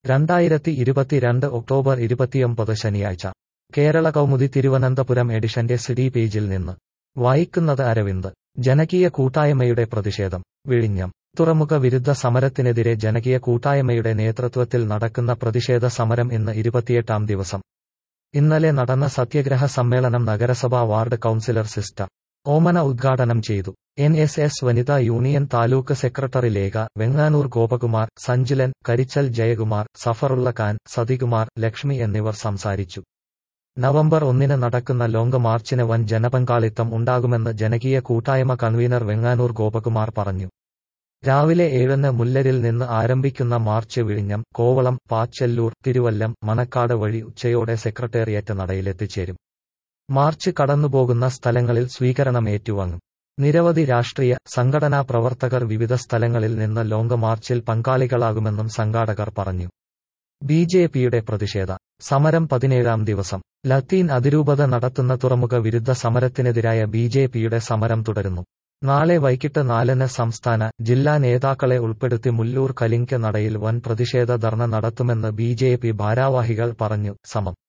2022 October 29 ശനിയാഴ്ച കേരള കൗമുദി തിരുവനന്തപുരം എഡിഷന്റെ CD പേജിൽ നിന്ന് വായിക്കുന്നത് അരവിന്ദ്. ജനകീയ കൂട്ടായ്മയുടെ പ്രതിഷേധം. വിഴിഞ്ഞം. തുറമുഖ വിരുദ്ധ സമരത്തിനെതിരെ ജനകീയ കൂട്ടായ്മയുടെ നേതൃത്വത്തിൽ നടക്കുന്ന പ്രതിഷേധ സമരം ഇന്ന് 28ാം ദിവസം. ഇന്നലെ നടന്ന സത്യഗ്രഹ സമ്മേളനം നഗരസഭാ വാർഡ് കൗൺസിലർ സിസ്റ്റർ ഓമന ഉദ്ഘാടനം ചെയ്തു. NSS വനിതാ യൂണിയൻ താലൂക്ക് സെക്രട്ടറി ലേഖ, വെങ്ങാനൂർ ഗോപകുമാർ, സഞ്ജിലൻ, കരിച്ചൽ ജയകുമാർ, സഫറുള്ള ഖാൻ, സതികുമാർ, ലക്ഷ്മി എന്നിവർ സംസാരിച്ചു. നവംബർ 1 നടക്കുന്ന ലോങ് മാർച്ചിന് വൻ ജനപങ്കാളിത്തം ഉണ്ടാകുമെന്ന് ജനകീയ കൂട്ടായ്മ കൺവീനർ വെങ്ങാനൂർ ഗോപകുമാർ പറഞ്ഞു. രാവിലെ 7 മുല്ലരിൽ നിന്ന് ആരംഭിക്കുന്ന മാർച്ച് വിഴിഞ്ഞം, കോവളം, പാച്ചല്ലൂർ, തിരുവല്ലം, മണക്കാട് വഴി ഉച്ചയോടെ സെക്രട്ടേറിയറ്റ് നടയിലെത്തിച്ചേരും. മാർച്ച് കടന്നുപോകുന്ന സ്ഥലങ്ങളിൽ സ്വീകരണം ഏറ്റുവാങ്ങും. നിരവധി രാഷ്ട്രീയ, സംഘടനാ പ്രവർത്തകർ വിവിധ സ്ഥലങ്ങളിൽ നിന്ന് ലോങ് മാർച്ചിൽ പങ്കാളികളാകുമെന്നും സംഘാടകർ പറഞ്ഞു. BJPയുടെ പ്രതിഷേധ സമരം 17ാം ദിവസം. ലത്തീൻ അതിരൂപത നടത്തുന്ന തുറമുഖ വിരുദ്ധ സമരത്തിനെതിരായ BJPയുടെ സമരം തുടരുന്നു. നാളെ വൈകിട്ട് 4 സംസ്ഥാന, ജില്ലാ നേതാക്കളെ ഉൾപ്പെടുത്തി മുല്ലൂർ കലിംഗ് നടയിൽ വൻ പ്രതിഷേധ ധർണ നടത്തുമെന്ന് BJP ഭാരവാഹികൾ പറഞ്ഞു. സമം